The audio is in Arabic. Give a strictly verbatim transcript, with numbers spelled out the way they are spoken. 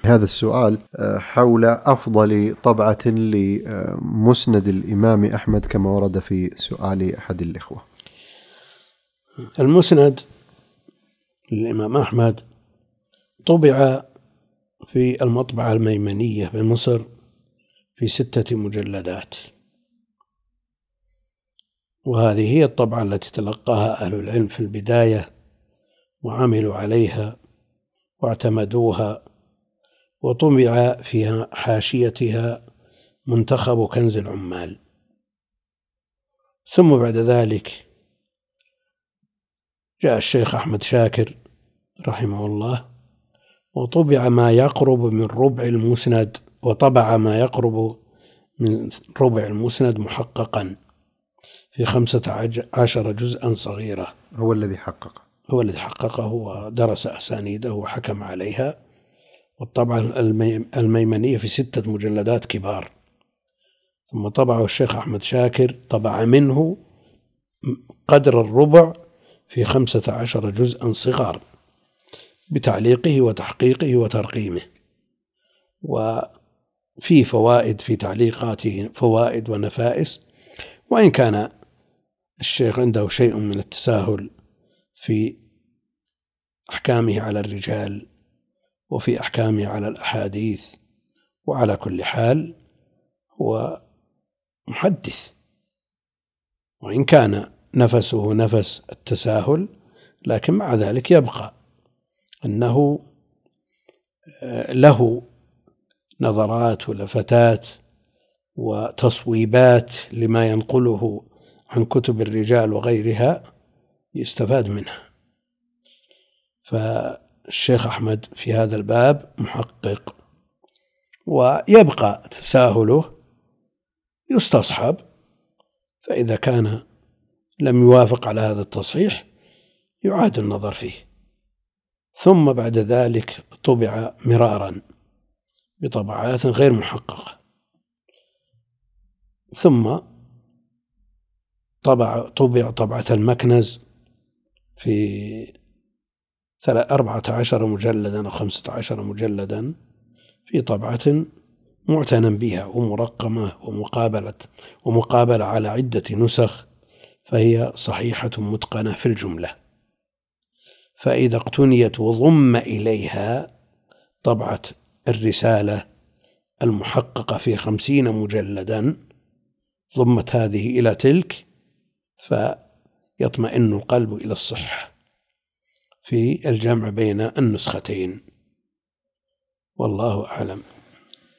هذا السؤال حول أفضل طبعة لمسند الإمام أحمد كما ورد في سؤال أحد الإخوة. المسند للإمام أحمد طبع في المطبعة الميمنية بمصر في ستة مجلدات، وهذه هي الطبعة التي تلقاها أهل العلم في البداية وعملوا عليها واعتمدوها، وطبع فيها حاشيتها منتخب كنز العمال. ثم بعد ذلك جاء الشيخ أحمد شاكر رحمه الله وطبع ما يقرب من ربع المسند، وطبع ما يقرب من ربع المسند محققا في خمسة عشر جزءا صغيرة. هو الذي حقق هو الذي حققه ودرس أسانيده وحكم عليها. والطبعة الميمنية في ستة مجلدات كبار. ثم طبعه الشيخ أحمد شاكر طبع منه قدر الربع في خمسة عشر جزءا صغار بتعليقه وتحقيقه وترقيمه، وفي فوائد في تعليقاته، فوائد ونفائس، وإن كان الشيخ عنده شيء من التساهل في أحكامه على الرجال وفي أحكامه على الأحاديث، وعلى كل حال هو محدث، وإن كان نفسه نفس التساهل، لكن مع ذلك يبقى أنه له نظرات ولفتات وتصويبات لما ينقله عن كتب الرجال وغيرها يستفاد منها. فالشيخ أحمد في هذا الباب محقق، ويبقى تساهله يستصحب، فإذا كان لم يوافق على هذا التصحيح يعاد النظر فيه. ثم بعد ذلك طبع مرارا بطبعات غير محققة، ثم طبع طبع طبعة المكنز في أربعة عشر مجلدا أو خمسة عشر مجلدا في طبعة معتنى بها ومرقمة ومقابلة ومقابلة على عدة نسخ، فهي صحيحة متقنة في الجملة. فإذا اقتنيت وضم إليها طبعة الرسالة المحققة في خمسين مجلدا، ضمت هذه إلى تلك، فيطمئن القلب إلى الصحة في الجمع بين النسختين، والله أعلم.